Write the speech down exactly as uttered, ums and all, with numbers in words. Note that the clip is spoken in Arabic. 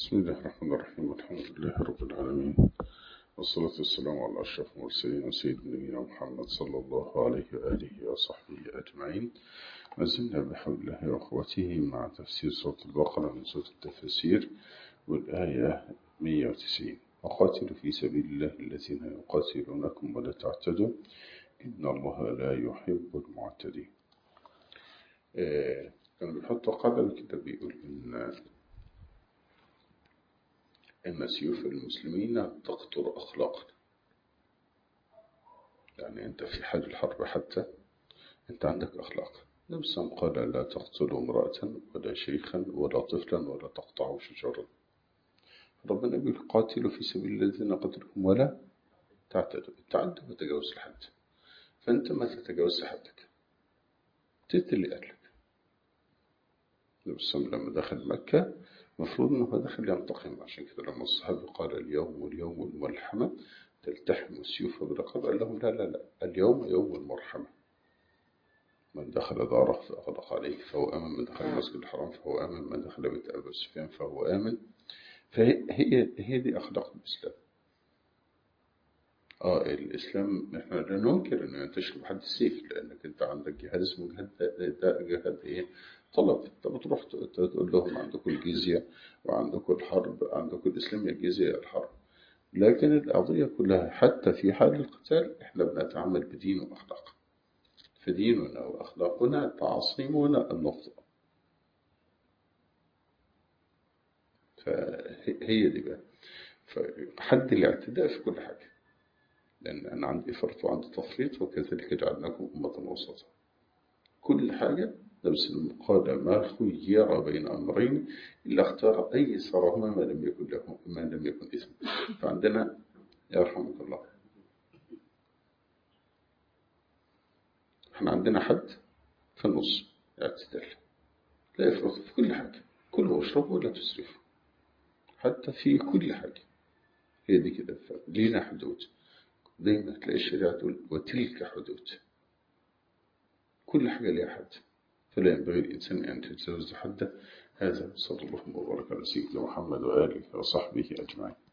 بسم الله الرحمن الرحيم والحمد لله رب العالمين، والصلاة والسلام على أشرف المرسلين وسيد نبينا محمد صلى الله عليه وآله وصحبه أجمعين. ما زلنا بحول الله وقوته مع تفسير سورة البقرة من سورة التفاسير، والآية مئة وتسعين: وقاتلوا في سبيل الله الذين يقاتلونكم ولا تعتدوا إن الله لا يحب المعتدين. آه كان بيحط قاعدة الكتاب بيقول إن إن سيوف المسلمين تقطر أخلاقا. يعني أنت في حال الحرب حتى أنت عندك أخلاق. نفس قال: لا تقتلوا امرأة ولا شيخا ولا طفلا ولا تقطعوا شجرا. ربنا يقول: قاتلوا في سبيل الذين قتلكم ولا تعتدوا. التعدي هو تجاوز الحد، فأنت ما تتجاوز حدك، تقتل أهلك. نفس لما دخل مكة مفروض أنه دخل ينتقم، عشان كده لما الصحابة قال: اليوم اليوم الملحمة تلتحم السيوف بالرقاب، قال لهم: لا لا لا، اليوم يوم المرحمة. من دخل داره فأغلق عليه فهو آمن، من دخل المسجد الحرام فهو آمن، من دخل بيت أبي سفيان فهو آمن. فهي هي, هي دي أخلاق الإسلام. آه الإسلام إحنا لا ننكر إنه ينتشر بحد السيف، لأنك أنت عندك جهاد اسمه جهاد، ده جهاد إيه؟ طلب. أنت بتروح تقول لهم: عندكم الجزية وعندكم الحرب، عندكم الإسلام يا الجزية يا الحرب. لكن القضية كلها حتى في حال القتال إحنا بنتعامل بدين وأخلاق، فديننا وأخلاقنا تعصيمنا النقطة. فهي دي بقى فحد الاعتداء في كل حاجة، لأن أنا عندي فرط وعندي تفريط، وكذلك جعلناكم أمة وسطا. كل حاجة نفس قال: ما خير بين أمرين إلا اختار أيسرهما ما لم يكن له ما لم يكن إثم. فعندنا يرحمك الله، احنا عندنا حد في النص اعتدال، لا يفرط في كل حاجة، كلوا واشربوا ولا تسرفوا، حتى في كل حاجة. هي دي كده، لينا حدود. دايما تلاقي الشريعة تقول: وتلك حدود. كل حاجة ليها حد، فلا ينبغي الإنسان أن يتجاوز حده. هذا صلى الله وبارك على سيدنا محمد وآله وصحبه أجمعين.